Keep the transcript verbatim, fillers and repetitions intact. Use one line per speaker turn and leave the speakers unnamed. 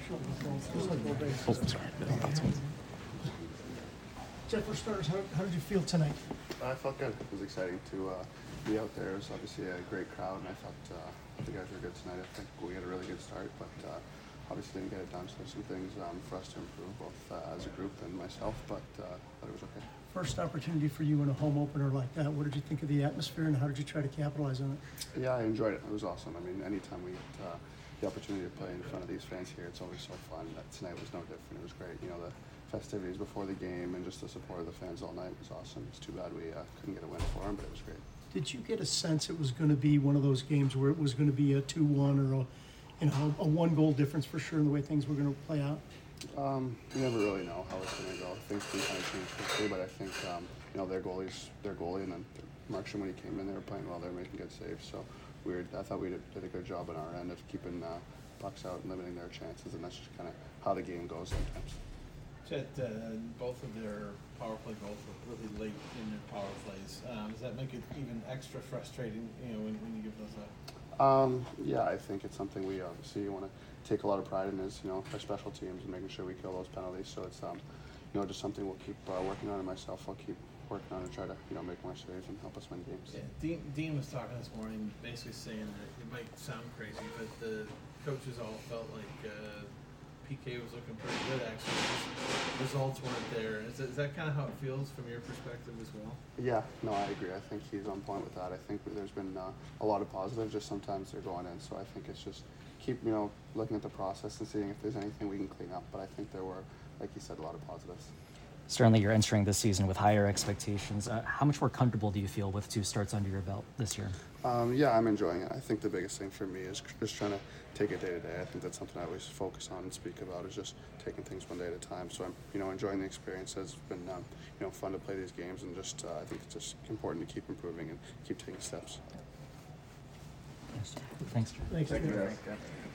Oh, sorry.
Jeff, for starters, how, how did you feel tonight?
I felt good. It was exciting to uh, be out there. It was obviously a great crowd, and I thought uh, the guys were good tonight. I think we had a really good start, but uh, obviously didn't get it done. So there's some things um, for us to improve, both uh, as a group and myself, but, uh, but it was okay.
First opportunity for you in a home opener like that. What did you think of the atmosphere, and how did you try to capitalize on it?
Yeah, I enjoyed it. It was awesome. I mean, anytime we get uh, the opportunity to play in front of these fans here, it's always so fun. That tonight was no different. It was great. You know, the festivities before the game and just the support of the fans all night was awesome. It's too bad we uh, couldn't get a win for them, but it was great.
Did you get a sense it was going to be one of those games where it was going to be a two one or a, you know, a one-goal difference for sure in the way things were going to play out?
Um, you never really know how it's going to go. Things can kind of change quickly, but I think um, you know their goalie's their goalie, and then Markstrom, when he came in, they were playing well. They were making good saves. So we were, I thought we did, did a good job on our end of keeping uh, pucks out and limiting their chances, and that's just kind of how the game goes sometimes.
Chet, uh, both of their power play goals were really late in their power plays. Um, does that make it even extra frustrating, you know, when, when you give those up?
Um, yeah, I think it's something we obviously want to take a lot of pride in is, you know, our special teams and making sure we kill those penalties. So it's, um, you know, just something we'll keep uh, working on, and myself I'll keep working on and try to, you know, make more saves and help us win games.
Yeah, Dean, Dean was talking this morning, basically saying that it might sound crazy, but the coaches all felt like uh, P K was looking pretty good, actually. Just results weren't there. Is that, is that kind of how it feels from your perspective as well?
Yeah, no, I agree. I think he's on point with that. I think there's been uh, a lot of positives, just sometimes they're going in. So I think it's just keep, you know, looking at the process and seeing if there's anything we can clean up. But I think there were, like you said, a lot of positives.
Certainly, you're entering this season with higher expectations. Uh, how much more comfortable do you feel with two starts under your belt this year?
Um, yeah, I'm enjoying it. I think the biggest thing for me is just trying to take it day to day. I think that's something I always focus on and speak about, is just taking things one day at a time. So I'm, you know, enjoying the experience. It's been, um, you know, fun to play these games, and just uh, I think it's just important to keep improving and keep taking steps.
Thanks.
Thanks.
Thank you.